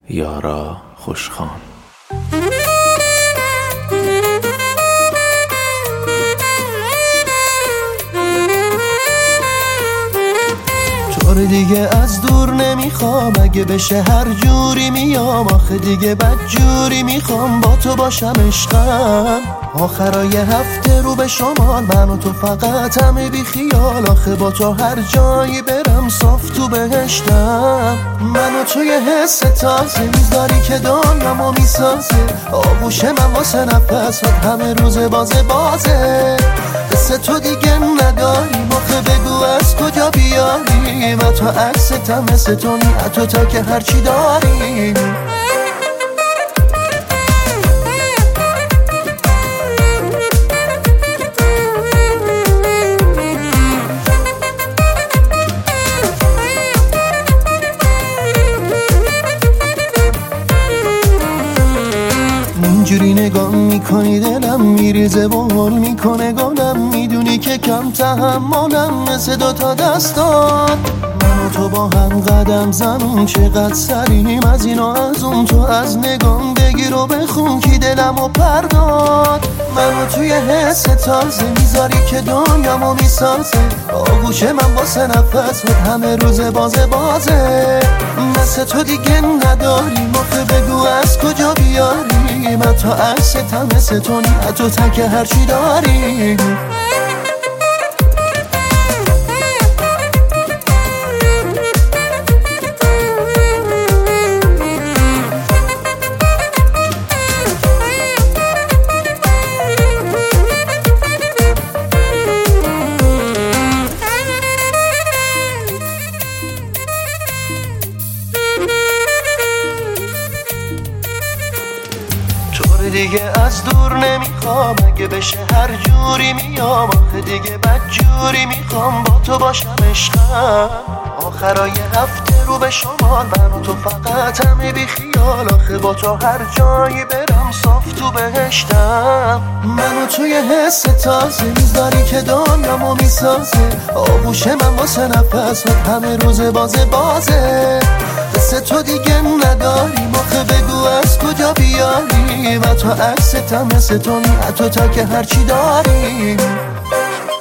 یارا خوشخوان. طور دیگه از دور نمیخوام، اگه بشه هر جوری میام. آخه دیگه بد جوری میخوام با تو باشم عشقم. آخرای هفته رو به شمال، من و تو فقط همه بی خیال. آخه با تو هر جایی برم صاف تو بهشتم. من و توی حس تازه میذاری که دنیامو میسازه. آغوش من واسه نفست همه روز بازه. قصه تو دیگه نداریم، آخه بگو از کجا بیاریم. تو عکستم مثل تو نی تو تا که هرچی داریم. اینجوری نگاه میکنی دلم میریزه و حال میکنه گلم. میدونی که کم تحملم مثل دوتا دستان. من و تو با هم قدم زنون چقدر سریم از این و از اون. تو از نگام بگیر و بخون کی دلمو پرداد. من و توی حس تازه میذاری که دنیامو میسازه. آغوش من واسه نفس بود همه روز بازه. مثل تو دیگه نداریم، آخه بگو از کجا بیاریم. تو عکستم مثل تو نی تو تک هرچی داریم. دیگه از دور نمیخوام، اگه بشه هر جوری میام. آخه دیگه بد جوری میخوام با تو باشم عشقم. آخرای هفته رو به شمال، من و تو فقط همه بی خیال. آخه با تو هر جایی برم صاف تو بهشتم. من و توی حس تازه میذاری که دنیامو میسازه. آغوش من واسه نفس همه روز بازه. قصه تو دیگه نداریم، آخه بگو از کجا بیاریم. تو عکستم مثل تو نی تو تا که هرچی داریم.